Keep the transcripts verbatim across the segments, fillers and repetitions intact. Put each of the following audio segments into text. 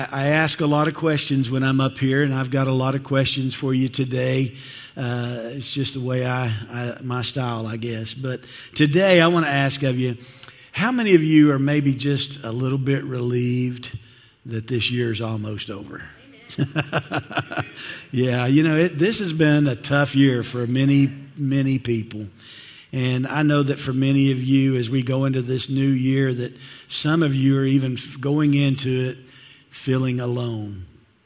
I ask a lot of questions when I'm up here, and I've got a lot of questions for you today. Uh, it's just the way I, I, my style, I guess. But today I want to ask of you, how many of you are maybe just a little bit relieved that this year's almost over? Yeah, you know, it, this has been a tough year for many, many people. And I know that for many of you, as we go into this new year, that some of you are even going into it feeling alone.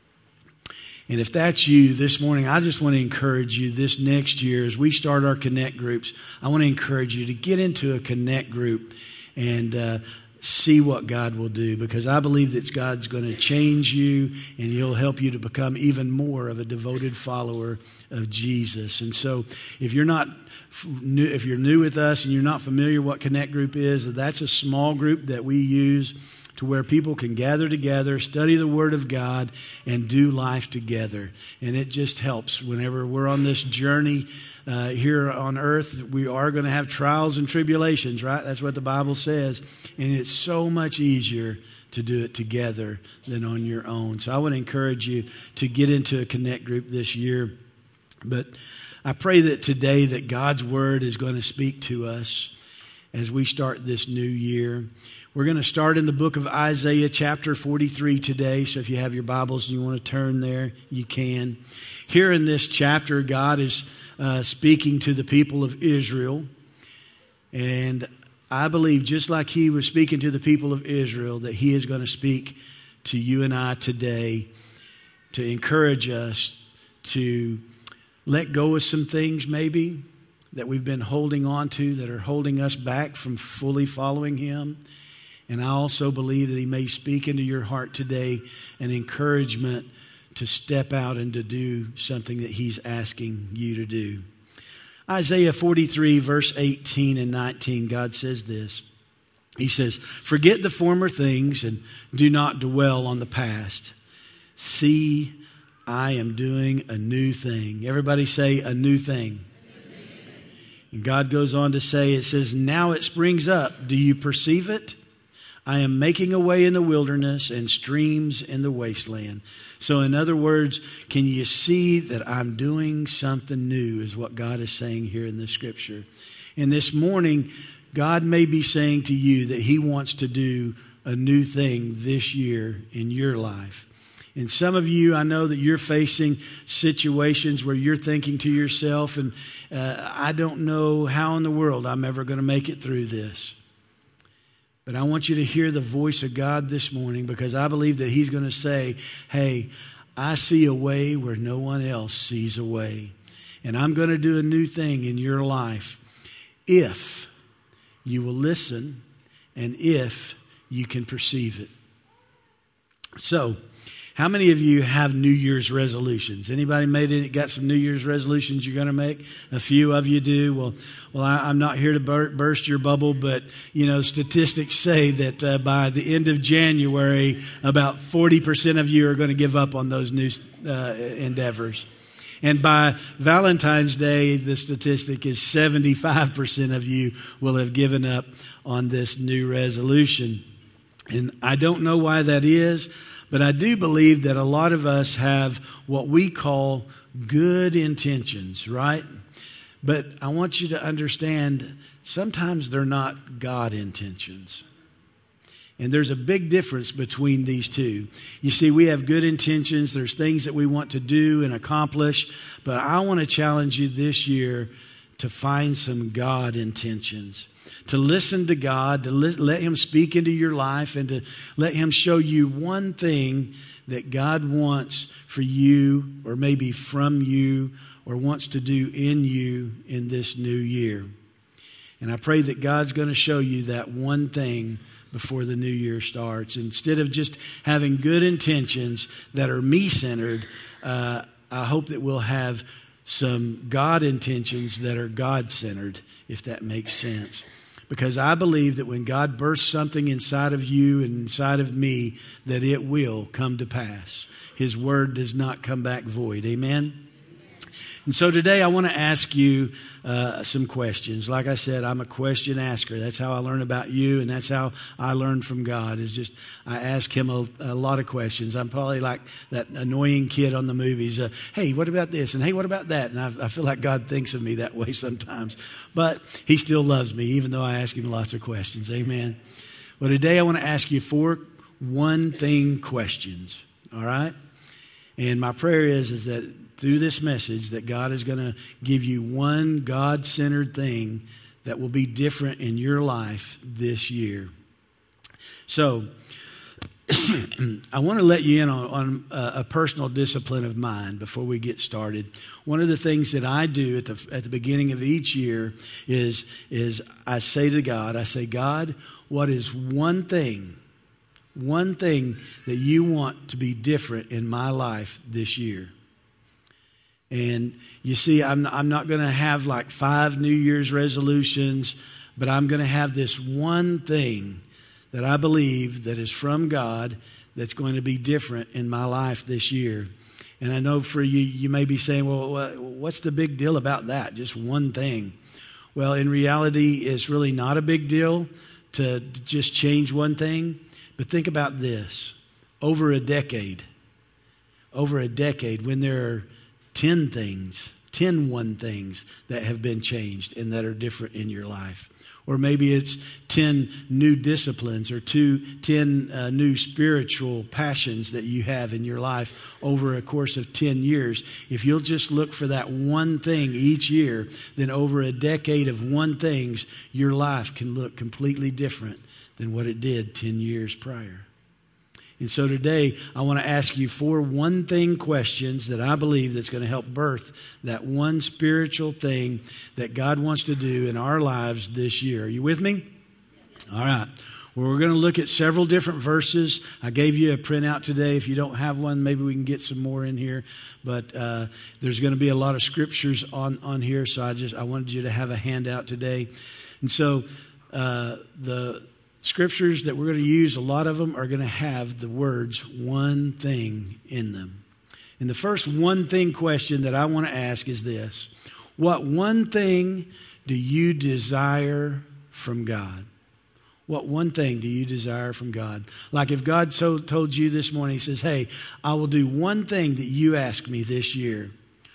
And if that's you this morning, I just want to encourage you this next year as we start our Connect groups, I want to encourage you to get into a Connect group and uh, see what God will do, because I believe that God's going to change you and He'll help you to become even more of a devoted follower of Jesus. And so if you're not new, if you're new with us and you're not familiar what Connect group is, that's a small group that we use to where people can gather together, study the Word of God, and do life together. And it just helps whenever we're on this journey uh, here on earth. We are going to have trials and tribulations, right? That's what the Bible says. And it's so much easier to do it together than on your own. So I want to encourage you to get into a Connect group this year. But I pray that today that God's Word is going to speak to us as we start this new year. We're going to start in the book of Isaiah chapter forty-three today. So if you have your Bibles and you want to turn there, you can. Here in this chapter, God is uh, speaking to the people of Israel. And I believe just like He was speaking to the people of Israel, that He is going to speak to you and I today to encourage us to let go of some things maybe that we've been holding on to that are holding us back from fully following Him. And I also believe that He may speak into your heart today an encouragement to step out and to do something that He's asking you to do. Isaiah forty-three, verse eighteen and nineteen, God says this. He says, "Forget the former things and do not dwell on the past. See, I am doing a new thing." Everybody say a new thing. And God goes on to say, it says, "Now it springs up. Do you perceive it? I am making a way in the wilderness and streams in the wasteland." So in other words, can you see that I'm doing something new is what God is saying here in the scripture. And this morning, God may be saying to you that He wants to do a new thing this year in your life. And some of you, I know that you're facing situations where you're thinking to yourself, and uh, I don't know how in the world I'm ever going to make it through this. But I want you to hear the voice of God this morning, because I believe that He's going to say, hey, I see a way where no one else sees a way. And I'm going to do a new thing in your life if you will listen and if you can perceive it. So, how many of you have New Year's resolutions? Anybody made it? Got some New Year's resolutions you're going to make? A few of you do. Well, well, I, I'm not here to bur- burst your bubble, but you know, statistics say that uh, by the end of January, about forty percent of you are going to give up on those new uh, endeavors. And by Valentine's Day, the statistic is seventy-five percent of you will have given up on this new resolution. And I don't know why that is. But I do believe that a lot of us have what we call good intentions, right? But I want you to understand, sometimes they're not God intentions. And there's a big difference between these two. You see, we have good intentions. There's things that we want to do and accomplish. But I want to challenge you this year to find some God intentions. To listen to God, to li- let Him speak into your life, and to let Him show you one thing that God wants for you, or maybe from you, or wants to do in you in this new year. And I pray that God's going to show you that one thing before the new year starts. Instead of just having good intentions that are me-centered, uh, I hope that we'll have some God intentions that are God-centered, if that makes sense. Because I believe that when God bursts something inside of you and inside of me, that it will come to pass. His word does not come back void. Amen? And so today I want to ask you uh, some questions. Like I said, I'm a question asker. That's how I learn about you, and that's how I learn from God, is just I ask him a, a lot of questions. I'm probably like that annoying kid on the movies. Uh, hey, what about this? And hey, what about that? And I, I feel like God thinks of me that way sometimes. But he still loves me, even though I ask him lots of questions. Amen. Well, today I want to ask you four one-thing questions, all right? And my prayer is, is that through this message that God is going to give you one God-centered thing that will be different in your life this year. So I want to let you in on, on a personal discipline of mine before we get started. One of the things that I do at the at the beginning of each year is, is I say to God, I say, God, what is one thing One thing that you want to be different in my life this year? And you see, I'm, I'm not going to have like five New Year's resolutions, but I'm going to have this one thing that I believe that is from God that's going to be different in my life this year. And I know for you, you may be saying, well, what's the big deal about that? Just one thing. Well, in reality, it's really not a big deal to just change one thing. But think about this. Over a decade, over a decade, when there are ten things, ten one things that have been changed and that are different in your life. Or maybe it's ten new disciplines or two, ten uh, new spiritual passions that you have in your life over a course of ten years. If you'll just look for that one thing each year, then over a decade of one things, your life can look completely different than what it did ten years prior. And so today, I want to ask you four one-thing questions that I believe that's going to help birth that one spiritual thing that God wants to do in our lives this year. Are you with me? All right. Well, we're going to look at several different verses. I gave you a printout today. If you don't have one, maybe we can get some more in here. But uh, there's going to be a lot of scriptures on, on here, so I just I wanted you to have a handout today. And so uh, the scriptures that we're going to use, a lot of them are going to have the words one thing in them. And the first one thing question that I want to ask is this. What one thing do you desire from God? What one thing do you desire from God? Like if God so told you this morning, he says, hey, I will do one thing that you ask me this year.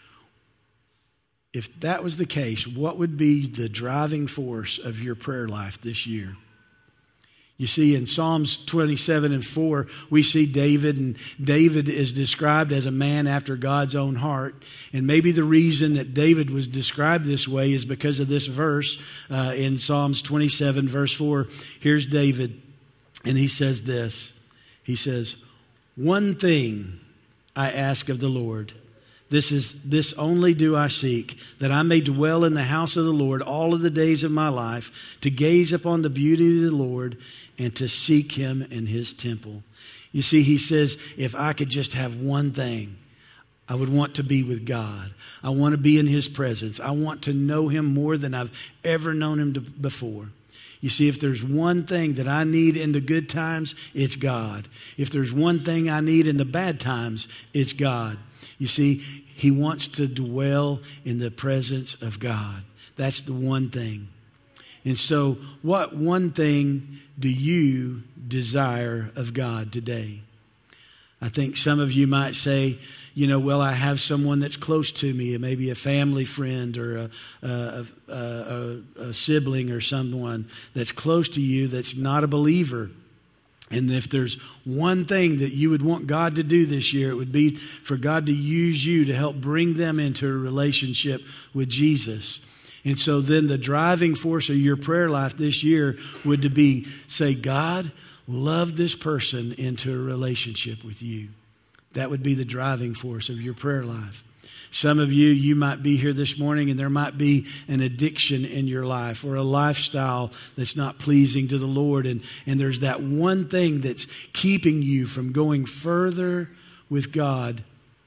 If that was the case, what would be the driving force of your prayer life this year? You see, in Psalms twenty-seven and four, we see David, and David is described as a man after God's own heart. And maybe the reason that David was described this way is because of this verse uh, in Psalms twenty-seven, verse four. Here's David, and he says this. He says, one thing I ask of the Lord. This is this only do I seek, that I may dwell in the house of the Lord all of the days of my life, to gaze upon the beauty of the Lord and to seek him in his temple. You see, he says, if I could just have one thing, I would want to be with God. I want to be in his presence. I want to know him more than I've ever known him to, before. You see, if there's one thing that I need in the good times, it's God. If there's one thing I need in the bad times, it's God. You see, he wants to dwell in the presence of God. That's the one thing. And so, what one thing do you desire of God today? I think some of you might say, you know, well, I have someone that's close to me, maybe a family friend or a, a, a, a, a sibling or someone that's close to you that's not a believer. And if there's one thing that you would want God to do this year, it would be for God to use you to help bring them into a relationship with Jesus. And so then the driving force of your prayer life this year would to be, say, God, love this person into a relationship with you. That would be the driving force of your prayer life. Some of you, you might be here this morning and there might be an addiction in your life or a lifestyle that's not pleasing to the Lord. And, and there's that one thing that's keeping you from going further with God.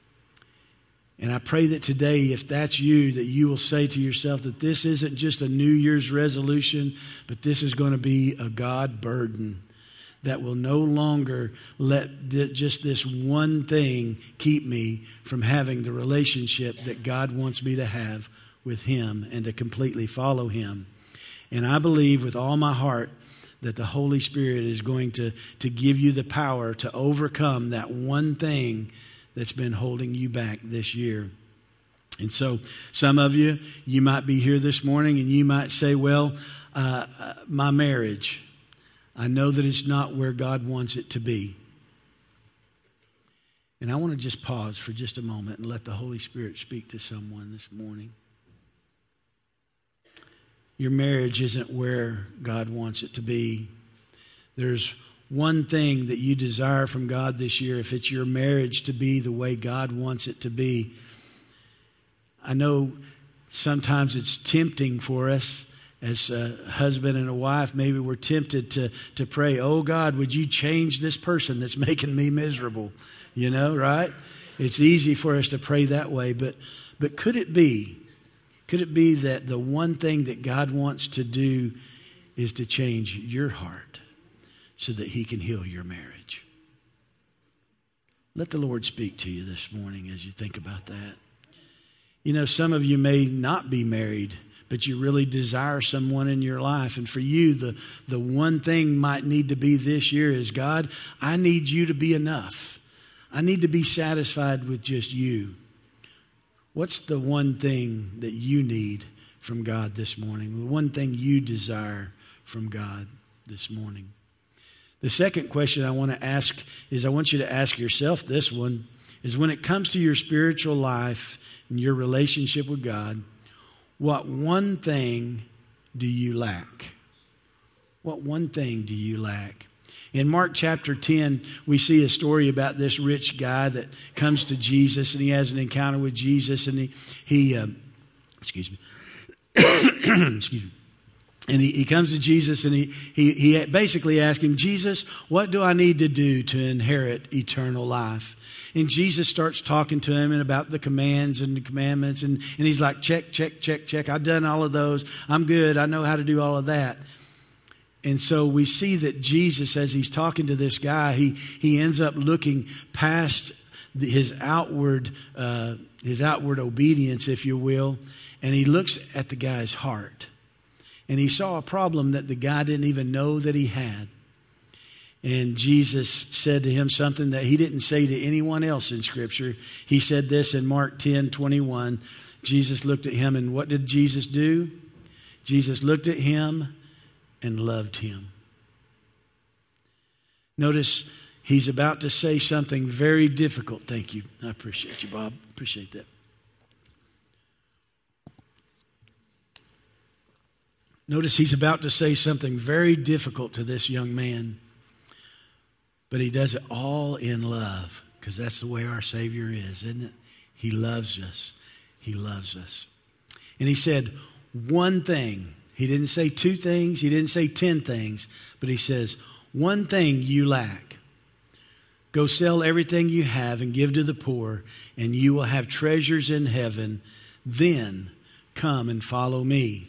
And I pray that today, if that's you, that you will say to yourself that this isn't just a New Year's resolution, but this is going to be a God burden. that will no longer let th- just this one thing keep me from having the relationship that God wants me to have with Him and to completely follow Him. And I believe with all my heart that the Holy Spirit is going to, to give you the power to overcome that one thing that's been holding you back this year. And so some of you, you might be here this morning and you might say, well, uh, uh, my marriage, I know that it's not where God wants it to be. And I want to just pause for just a moment and let the Holy Spirit speak to someone this morning. Your marriage isn't where God wants it to be. There's one thing that you desire from God this year, if it's your marriage to be the way God wants it to be. I know sometimes it's tempting for us as a husband and a wife. Maybe we're tempted to, to pray, oh God, would you change this person that's making me miserable? You know, right? It's easy for us to pray that way, but but could it be, could it be that the one thing that God wants to do is to change your heart so that He can heal your marriage? Let the Lord speak to you this morning as you think about that. You know, some of you may not be married, but you really desire someone in your life. And for you, the, the one thing might need to be this year is, God, I need you to be enough. I need to be satisfied with just you. What's the one thing that you need from God this morning? The one thing you desire from God this morning? The second question I want to ask is, I want you to ask yourself this one, is when it comes to your spiritual life and your relationship with God, what one thing do you lack? What one thing do you lack? In Mark chapter ten, we see a story about this rich guy that comes to Jesus, and he has an encounter with Jesus, and he, he uh, excuse me, excuse me. And he, he comes to Jesus, and he, he, he basically asks him, Jesus, what do I need to do to inherit eternal life? And Jesus starts talking to him and about the commands and the commandments. And, and he's like, check, check, check, check. I've done all of those. I'm good. I know how to do all of that. And so we see that Jesus, as he's talking to this guy, he, he ends up looking past the, his outward, uh, his outward obedience, if you will. And he looks at the guy's heart. And he saw a problem that the guy didn't even know that he had. And Jesus said to him something that he didn't say to anyone else in Scripture. He said this in Mark ten twenty-one. Jesus looked at him, and what did Jesus do? Jesus looked at him and loved him. Notice he's about to say something very difficult. Thank you. I appreciate you, Bob. Appreciate that. Notice he's about to say something very difficult to this young man. But he does it all in love, because that's the way our Savior is, isn't it? He loves us. He loves us. And he said one thing. He didn't say two things. He didn't say ten things. But he says, one thing you lack. Go sell everything you have and give to the poor, and you will have treasures in heaven. Then come and follow me.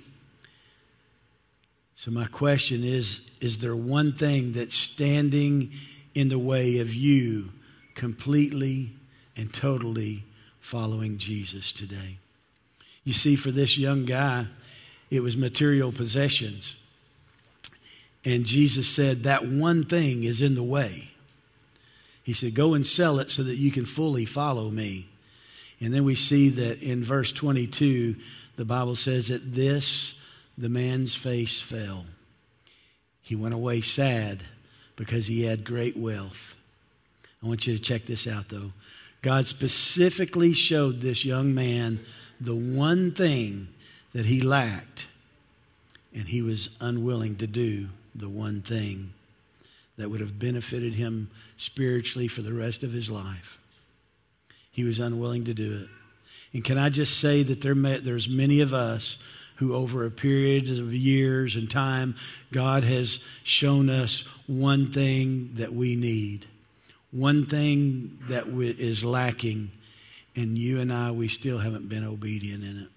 So my question is, is there one thing that's standing in the way of you completely and totally following Jesus today? You see, for this young guy, it was material possessions. And Jesus said that one thing is in the way. He said, go and sell it so that you can fully follow me. And then we see that in verse twenty-two, the Bible says that this, the man's face fell. He went away sad because he had great wealth. I want you to check this out, though. God specifically showed this young man the one thing that he lacked, and he was unwilling to do the one thing that would have benefited him spiritually for the rest of his life. He was unwilling to do it. And can I just say that there may, there's many of us who over a period of years and time, God has shown us one thing that we need, one thing that is lacking, and you and I, we still haven't been obedient in it.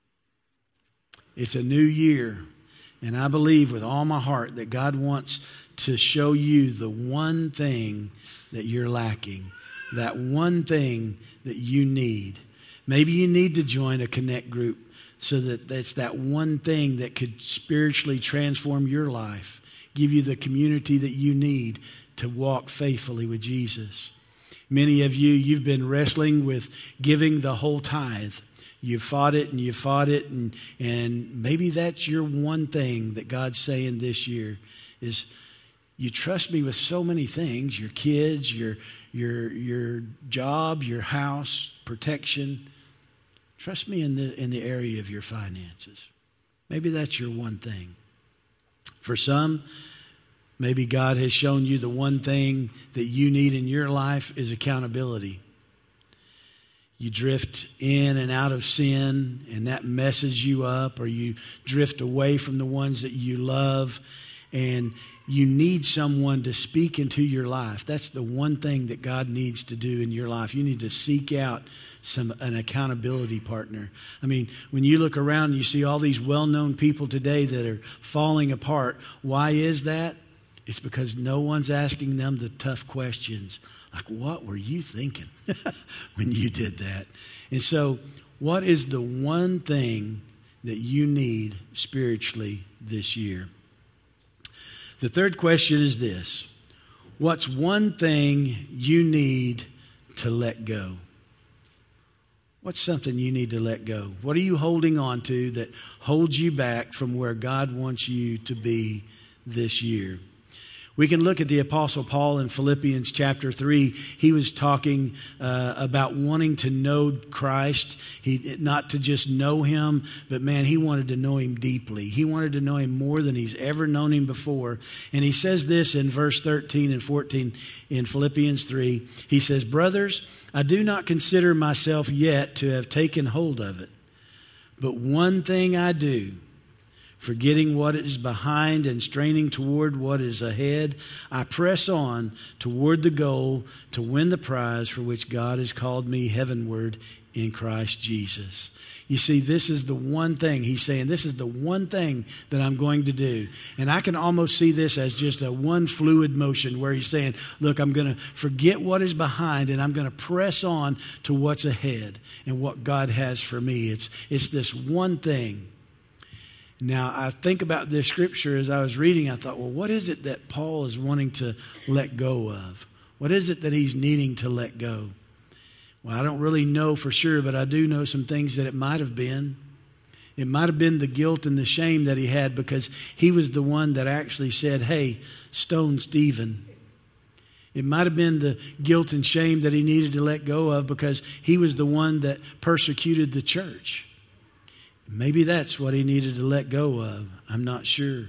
It's a new year, and I believe with all my heart that God wants to show you the one thing that you're lacking, that one thing that you need. Maybe you need to join a connect group so that that's that one thing that could spiritually transform your life, give you the community that you need to walk faithfully with Jesus. Many of you, you've been wrestling with giving the whole tithe. You fought it and you fought it, and, and maybe that's your one thing that God's saying this year is, you trust me with so many things, your kids, your, your, your job, your house, protection. Trust me in the, in the area of your finances. Maybe that's your one thing. For some, maybe God has shown you the one thing that you need in your life is accountability. You drift in and out of sin, and that messes you up, or you drift away from the ones that you love, and you need someone to speak into your life. That's the one thing that God needs to do in your life. You need to seek out some an accountability partner. I mean, when you look around and you see all these well-known people today that are falling apart, why is that? It's because no one's asking them the tough questions. Like, what were you thinking when you did that? And so, what is the one thing that you need spiritually this year? The third question is this: what's one thing you need to let go? What's something you need to let go? What are you holding on to that holds you back from where God wants you to be this year? We can look at the Apostle Paul in Philippians chapter three. He was talking uh, about wanting to know Christ, he not to just know Him, but man, he wanted to know Him deeply. He wanted to know Him more than he's ever known Him before. And he says this in verse thirteen and fourteen in Philippians three. He says, "Brothers, I do not consider myself yet to have taken hold of it, but one thing I do, forgetting what is behind and straining toward what is ahead, I press on toward the goal to win the prize for which God has called me heavenward in Christ Jesus." You see, this is the one thing. He's saying, this is the one thing that I'm going to do. And I can almost see this as just a one fluid motion where he's saying, look, I'm going to forget what is behind and I'm going to press on to what's ahead and what God has for me. It's, it's this one thing. Now, I think about this scripture as I was reading. I thought, well, what is it that Paul is wanting to let go of? What is it that he's needing to let go? Well, I don't really know for sure, but I do know some things that it might have been. It might have been the guilt and the shame that he had because he was the one that actually said, hey, stone Stephen. It might have been the guilt and shame that he needed to let go of because he was the one that persecuted the church. Maybe that's what he needed to let go of. I'm not sure.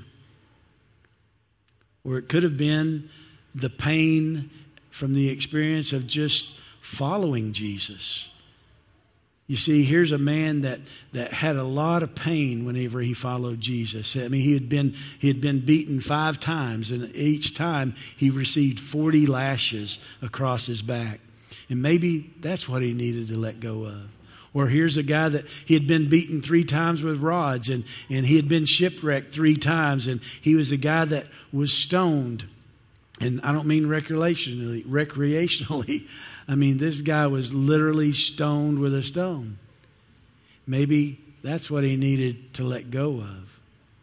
Or it could have been the pain from the experience of just following Jesus. You see, here's a man that, that had a lot of pain whenever he followed Jesus. I mean, he had been he had been beaten five times, and each time he received forty lashes across his back. And maybe that's what he needed to let go of. Or here's a guy that he had been beaten three times with rods, and, and he had been shipwrecked three times, and he was a guy that was stoned. And I don't mean recreationally, recreationally. I mean, this guy was literally stoned with a stone. Maybe that's what he needed to let go of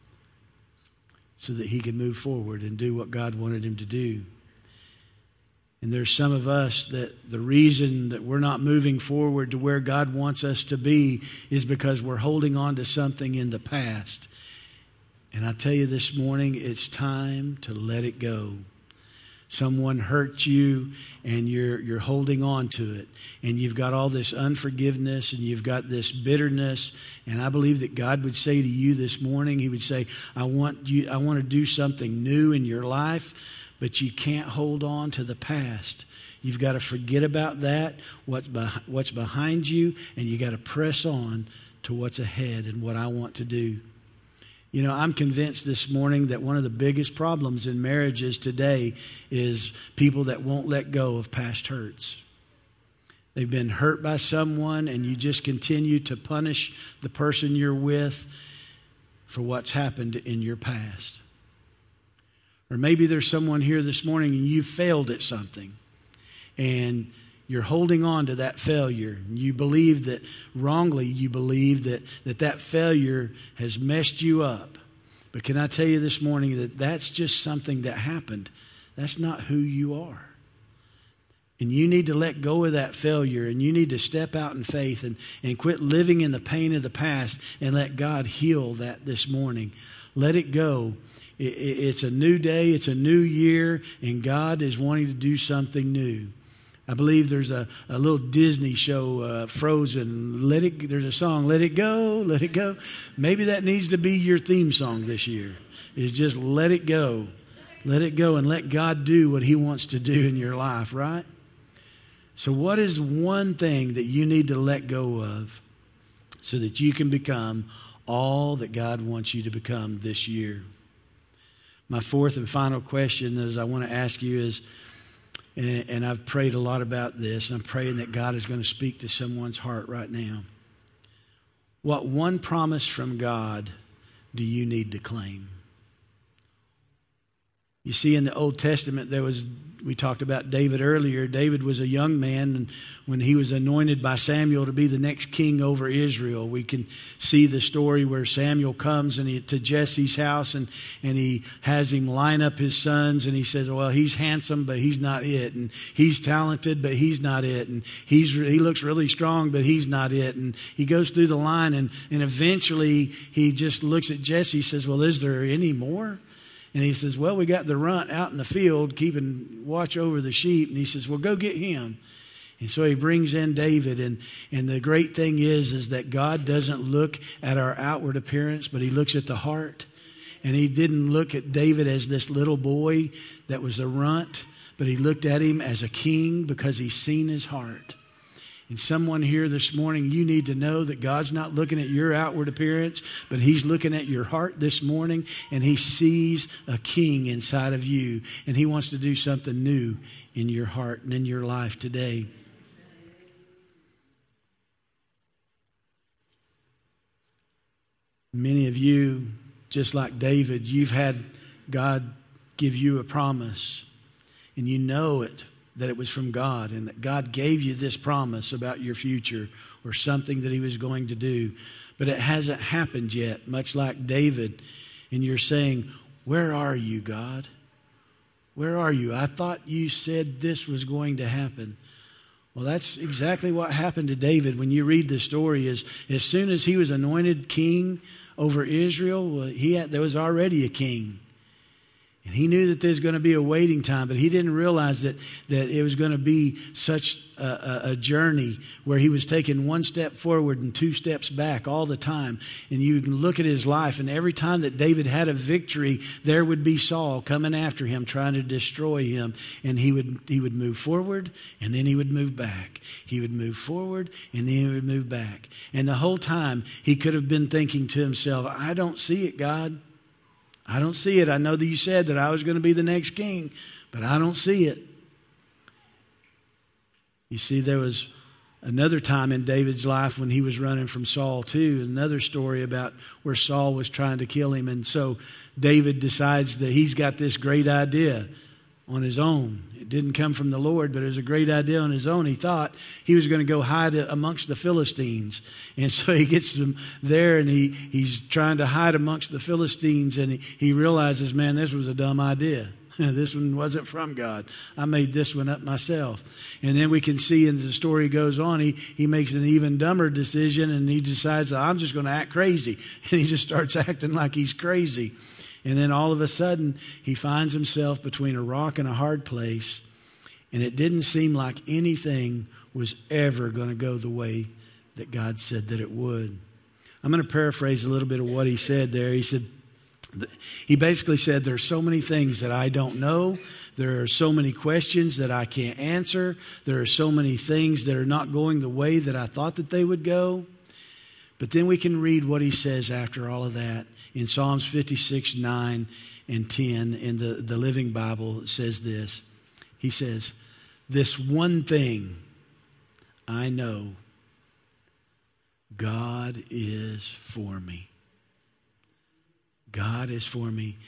so that he could move forward and do what God wanted him to do. And there's some of us that the reason that we're not moving forward to where God wants us to be is because we're holding on to something in the past. And I tell you this morning, it's time to let it go. Someone hurt you and you're you're holding on to it. And you've got all this unforgiveness and you've got this bitterness. And I believe that God would say to you this morning, He would say, I want you, I want to do something new in your life, but you can't hold on to the past. You've got to forget about that, what's, beh- what's behind you, and you got to press on to what's ahead and what I want to do. You know, I'm convinced this morning that one of the biggest problems in marriages today is people that won't let go of past hurts. They've been hurt by someone and you just continue to punish the person you're with for what's happened in your past. Or maybe there's someone here this morning and you failed at something and you're holding on to that failure. You believe that wrongly, you believe that, that that failure has messed you up. But can I tell you this morning that that's just something that happened. That's not who you are. And you need to let go of that failure, and you need to step out in faith and, and quit living in the pain of the past and let God heal that this morning. Let it go. It, it, it's a new day. It's a new year, and God is wanting to do something new. I believe there's a, a little Disney show, uh, Frozen. Let it. There's a song, Let It Go, Let It Go. Maybe that needs to be your theme song this year, is just let it go. Let it go and let God do what He wants to do in your life, right? So what is one thing that you need to let go of so that you can become all that God wants you to become this year? My fourth and final question is I want to ask you is, and, and I've prayed a lot about this, and I'm praying that God is going to speak to someone's heart right now. What one promise from God do you need to claim? You see, in the Old Testament, there was, we talked about David earlier. David was a young man, and when he was anointed by Samuel to be the next king over Israel, we can see the story where Samuel comes and he, to Jesse's house, and, and he has him line up his sons, and he says, well, he's handsome, but he's not it, and he's talented, but he's not it, and he's he looks really strong, but he's not it, and he goes through the line, and, and eventually he just looks at Jesse, says, well, is there any more? And he says, well, we got the runt out in the field keeping watch over the sheep. And he says, well, go get him. And so he brings in David. And, and the great thing is, is that God doesn't look at our outward appearance, but He looks at the heart. And He didn't look at David as this little boy that was a runt, but He looked at him as a king because He's seen his heart. And someone here this morning, you need to know that God's not looking at your outward appearance, but He's looking at your heart this morning, and He sees a king inside of you, and He wants to do something new in your heart and in your life today. Many of you, just like David, you've had God give you a promise, and you know it. That it was from God, and that God gave you this promise about your future or something that He was going to do. But it hasn't happened yet, much like David. And you're saying, where are you, God? Where are you? I thought you said this was going to happen. Well, that's exactly what happened to David. When you read the story, is as soon as he was anointed king over Israel, well, he had, there was already a king. And he knew that there's going to be a waiting time, but he didn't realize that, that it was going to be such a, a, a journey where he was taking one step forward and two steps back all the time. And you can look at his life, and every time that David had a victory, there would be Saul coming after him, trying to destroy him. And he would he would move forward, and then he would move back. He would move forward, and then he would move back. And the whole time, he could have been thinking to himself, I don't see it, God. I don't see it. I know that you said that I was going to be the next king, but I don't see it. You see, there was another time in David's life when he was running from Saul too. Another story about where Saul was trying to kill him. And so David decides that he's got this great idea on his own. It didn't come from the Lord, but it was a great idea on his own. He thought he was going to go hide amongst the Philistines. And so he gets them there, and he, he's trying to hide amongst the Philistines, and he, he realizes, man, this was a dumb idea. This one wasn't from God. I made this one up myself. And then we can see, as the story goes on, he, he makes an even dumber decision, and he decides, I'm just going to act crazy. And he just starts acting like he's crazy. And then all of a sudden, he finds himself between a rock and a hard place. And it didn't seem like anything was ever going to go the way that God said that it would. I'm going to paraphrase a little bit of what he said there. He said, he basically said, there's so many things that I don't know. There are so many questions that I can't answer. There are so many things that are not going the way that I thought that they would go. But then we can read what he says after all of that. In Psalms fifty-six, nine and ten, in the, the Living Bible, it says this. He says, this one thing I know, God is for me. God is for me.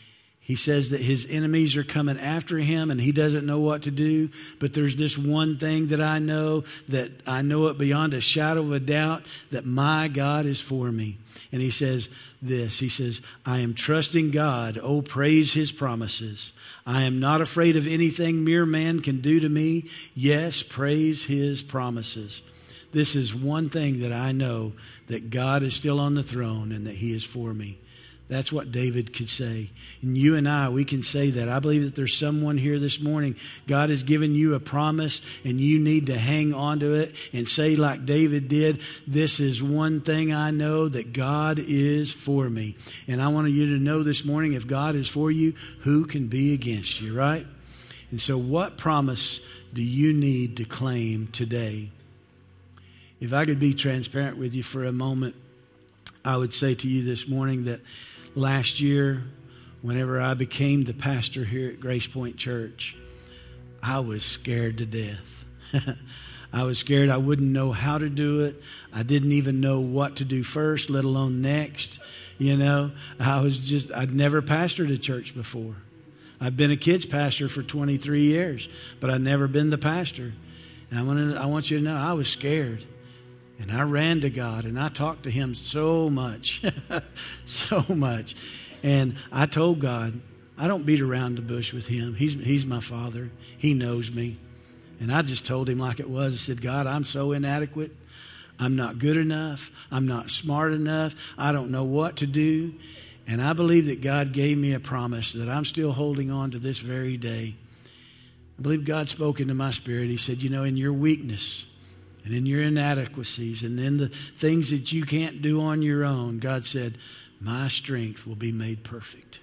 He says that his enemies are coming after him and he doesn't know what to do. But there's this one thing that I know, that I know it beyond a shadow of a doubt, that my God is for me. And he says this, he says, I am trusting God. Oh, praise his promises. I am not afraid of anything mere man can do to me. Yes, praise his promises. This is one thing that I know, that God is still on the throne and that he is for me. That's what David could say. And you and I, we can say that. I believe that there's someone here this morning, God has given you a promise and you need to hang on to it and say like David did, this is one thing I know, that God is for me. And I want you to know this morning, if God is for you, who can be against you, right? And so what promise do you need to claim today? If I could be transparent with you for a moment, I would say to you this morning that last year, whenever I became the pastor here at Grace Point Church, I was scared to death. I was scared I wouldn't know how to do it. I didn't even know what to do first, let alone next. You know, I was just, I'd never pastored a church before. I've been a kids pastor for twenty-three years, but I'd never been the pastor. And I want to, I want you to know, I was scared. And I ran to God and I talked to him so much, so much. And I told God, I don't beat around the bush with him. He's, he's my father. He knows me. And I just told him like it was. I said, God, I'm so inadequate. I'm not good enough. I'm not smart enough. I don't know what to do. And I believe that God gave me a promise that I'm still holding on to this very day. I believe God spoke into my spirit. He said, you know, in your weakness, and in your inadequacies, and in the things that you can't do on your own, God said, my strength will be made perfect.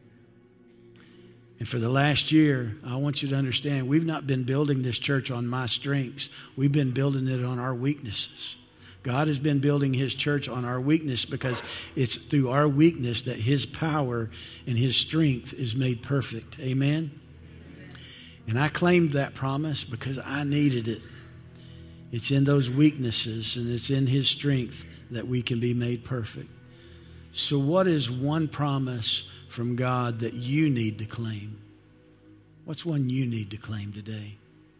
And for the last year, I want you to understand, we've not been building this church on my strengths. We've been building it on our weaknesses. God has been building his church on our weakness, because it's through our weakness that his power and his strength is made perfect. Amen? And I claimed that promise because I needed it. It's in those weaknesses and it's in his strength that we can be made perfect. So what is one promise from God that you need to claim? What's one you need to claim today?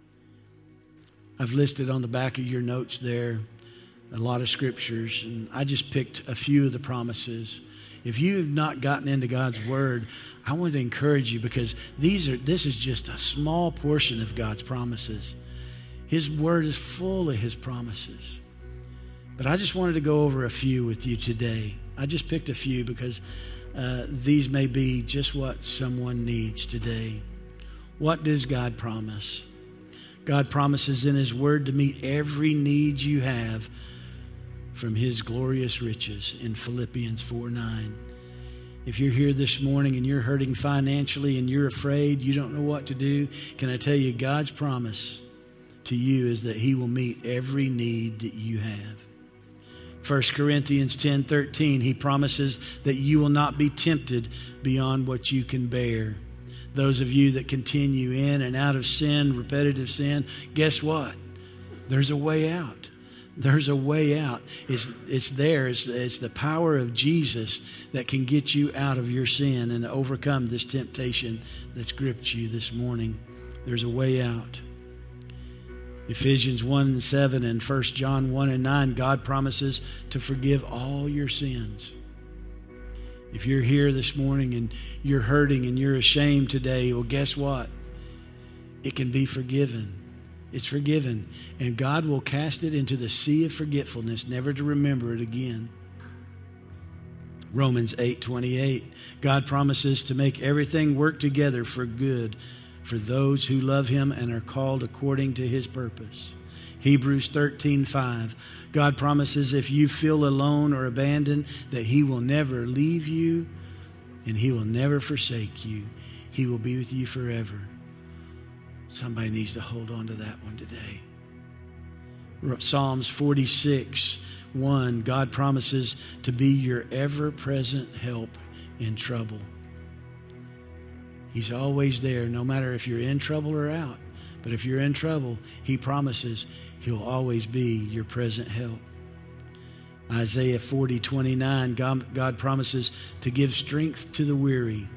I've listed on the back of your notes there a lot of scriptures, and I just picked a few of the promises. If you have not gotten into God's Word, I want to encourage you, because these are this is just a small portion of God's promises. His Word is full of his promises. But I just wanted to go over a few with you today. I just picked a few because uh, these may be just what someone needs today. What does God promise? God promises in his Word to meet every need you have from his glorious riches in Philippians four nine. If you're here this morning and you're hurting financially and you're afraid, you don't know what to do, can I tell you, God's promise to you is that he will meet every need that you have. First Corinthians ten thirteen, he promises that you will not be tempted beyond what you can bear. Those of you that continue in and out of sin, repetitive sin, guess what? There's a way out. There's a way out. It's, it's there. It's, it's the power of Jesus that can get you out of your sin and overcome this temptation that's gripped you this morning. There's a way out. Ephesians one and seven and First John one and nine, God promises to forgive all your sins. If you're here this morning and you're hurting and you're ashamed today, well, guess what? It can be forgiven. It's forgiven. And God will cast it into the sea of forgetfulness, never to remember it again. Romans eight twenty-eight, God promises to make everything work together for good for those who love him and are called according to his purpose. Hebrews thirteen five, God promises if you feel alone or abandoned, that he will never leave you and he will never forsake you. He will be with you forever. Somebody needs to hold on to that one today. Psalms forty-six one, God promises to be your ever-present help in trouble. He's always there, no matter if you're in trouble or out. But if you're in trouble, he promises he'll always be your present help. Isaiah forty twenty-nine, God, God promises to give strength to the weary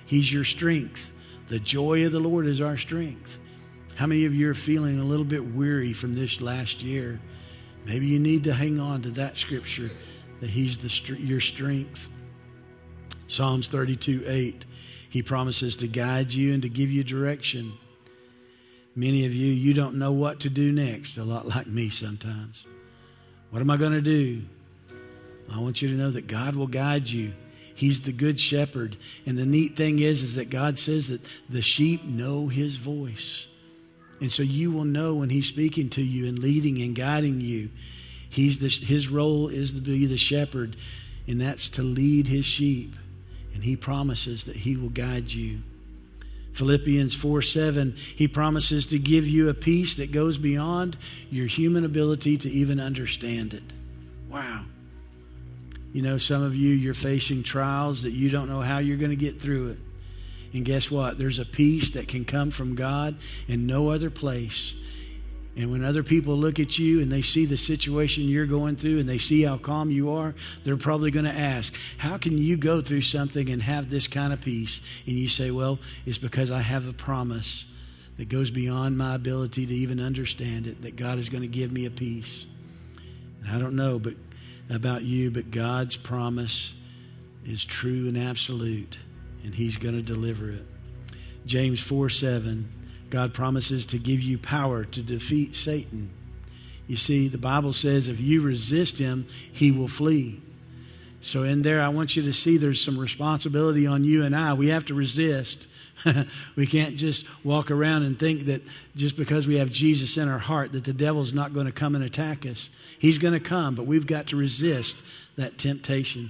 He's your strength. The joy of the Lord is our strength. How many of you are feeling a little bit weary from this last year? Maybe you need to hang on to that scripture, that He's the your strength. Psalms thirty-two eight, He promises to guide you and to give you direction. Many of you, you don't know what to do next, a lot like me sometimes. What am I going to do? I want you to know that God will guide you. He's the good shepherd. And the neat thing is, is that God says that the sheep know His voice. And so you will know when He's speaking to you and leading and guiding you. He's the, His role is to be the shepherd, and that's to lead His sheep. And He promises that He will guide you. Philippians four seven, He promises to give you a peace that goes beyond your human ability to even understand it. Wow. You know, some of you, you're facing trials that you don't know how you're going to get through it. And guess what? There's a peace that can come from God in no other place. And when other people look at you and they see the situation you're going through and they see how calm you are, they're probably going to ask, how can you go through something and have this kind of peace? And you say, well, it's because I have a promise that goes beyond my ability to even understand it, that God is going to give me a peace. And I don't know but about you, but God's promise is true and absolute, and He's going to deliver it. James four seven, God promises to give you power to defeat Satan. You see, the Bible says if you resist him, he will flee. So in there, I want you to see there's some responsibility on you and I. We have to resist. We can't just walk around and think that just because we have Jesus in our heart that the devil's not going to come and attack us. He's going to come, but we've got to resist that temptation.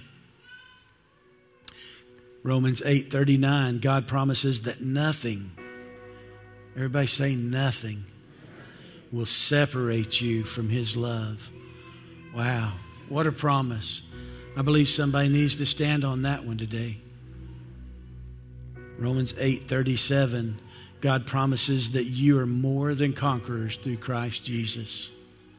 Romans eight thirty-nine, God promises that nothing, everybody say nothing, will separate you from His love. Wow, what a promise. I believe somebody needs to stand on that one today. Romans eight thirty-seven, God promises that you are more than conquerors through Christ Jesus.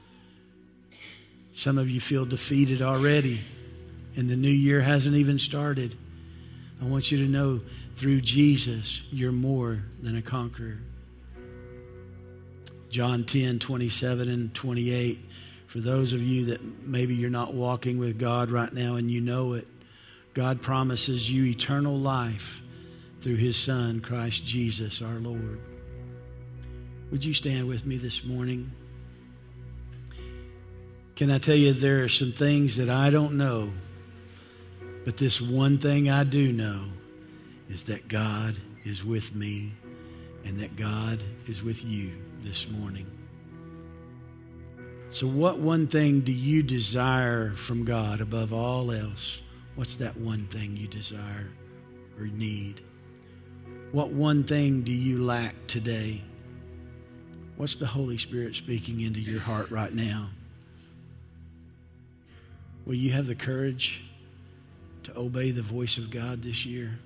Some of you feel defeated already, and the new year hasn't even started. I want you to know through Jesus, you're more than a conqueror. John ten twenty-seven and twenty-eight, for those of you that maybe you're not walking with God right now and you know it, God promises you eternal life through His Son, Christ Jesus, our Lord. Would you stand with me this morning? Can I tell you, there are some things that I don't know, but this one thing I do know is that God is with me and that God is with you this morning. So what one thing do you desire from God above all else? What's that one thing you desire or need? What one thing do you lack today? What's the Holy Spirit speaking into your heart right now? Will you have the courage to obey the voice of God this year?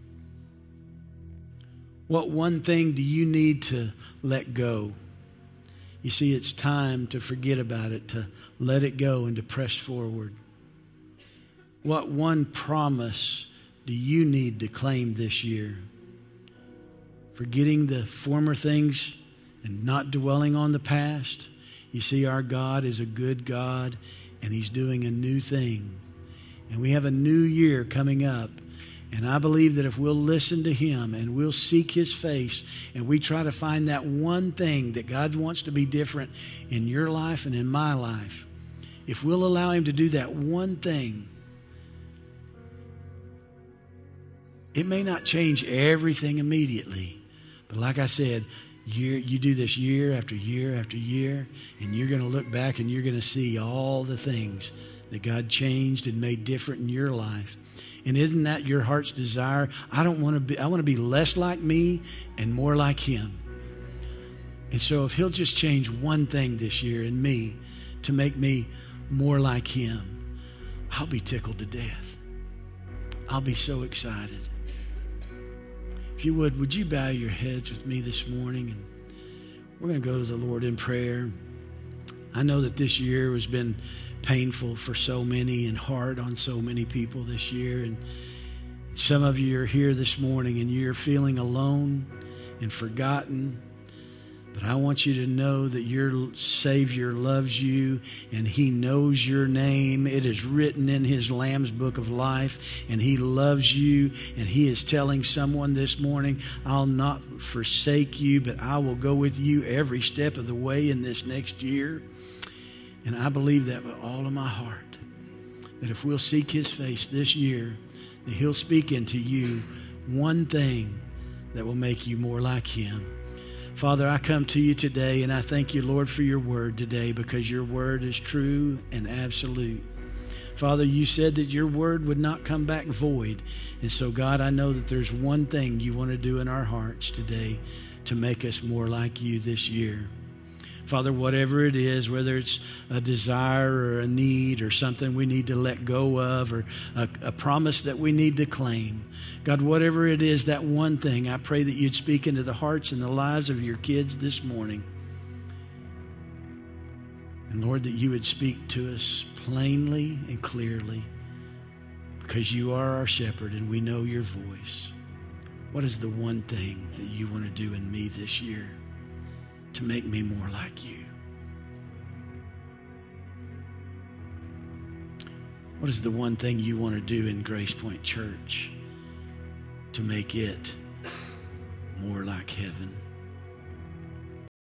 What one thing do you need to let go? You see, it's time to forget about it, to let it go and to press forward. What one promise do you need to claim this year? Forgetting the former things and not dwelling on the past. You see, our God is a good God, and He's doing a new thing. And we have a new year coming up. And I believe that if we'll listen to Him and we'll seek His face and we try to find that one thing that God wants to be different in your life and in my life, if we'll allow Him to do that one thing, it may not change everything immediately. But like I said, Year, you do this year after year after year, and you're going to look back and you're going to see all the things that God changed and made different in your life. And isn't that your heart's desire? I don't want to be, I want to be less like me and more like Him. And so if He'll just change one thing this year in me to make me more like Him, I'll be tickled to death. I'll be so excited. If you would, would you bow your heads with me this morning? And we're going to go to the Lord in prayer. I know that this year has been painful for so many and hard on so many people this year. And Some of you are here this morning and you're feeling alone and forgotten. But I want you to know that your Savior loves you and He knows your name. It is written in His Lamb's Book of Life, and He loves you. And He is telling someone this morning, I'll not forsake you, but I will go with you every step of the way in this next year. And I believe that with all of my heart, that if we'll seek His face this year, that He'll speak into you one thing that will make you more like Him. Father, I come to you today, and I thank you, Lord, for your word today, because your word is true and absolute. Father, you said that your word would not come back void. And so, God, I know that there's one thing you want to do in our hearts today to make us more like you this year. Father, whatever it is, whether it's a desire or a need or something we need to let go of or a, a promise that we need to claim, God, whatever it is, that one thing, I pray that you'd speak into the hearts and the lives of your kids this morning. And Lord, that you would speak to us plainly and clearly, because you are our shepherd and we know your voice. What is the one thing that you want to do in me this year to make me more like you? What is the one thing you want to do in Grace Point Church to make it more like heaven?